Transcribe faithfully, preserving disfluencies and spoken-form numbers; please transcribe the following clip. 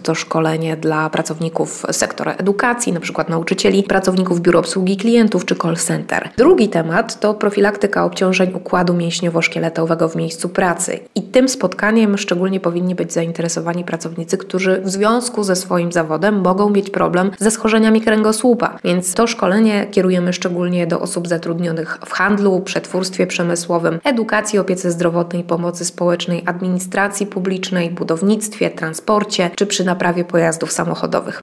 to szkolenie dla pracowników sektora edukacji, np. nauczycieli, pracowników biur obsługi klientów czy call center. Drugi temat to profilaktyka obciążeń układu mięśniowo-szkieletowego w miejscu pracy. I tym spotkaniem szczególnie powinni być zainteresowani pracownicy, którzy w związku ze swoim zawodem mogą mieć problem ze schorzeniami kręgosłupa. Więc to szkolenie kierujemy szczególnie do osób zatrudnionych w handlu, przetwórstwie przemysłowym, edukacji, opiece zdrowotnej, pomocy społecznej, administracji publicznej, budownictwie, transporcie czy przy naprawie pojazdów samochodowych.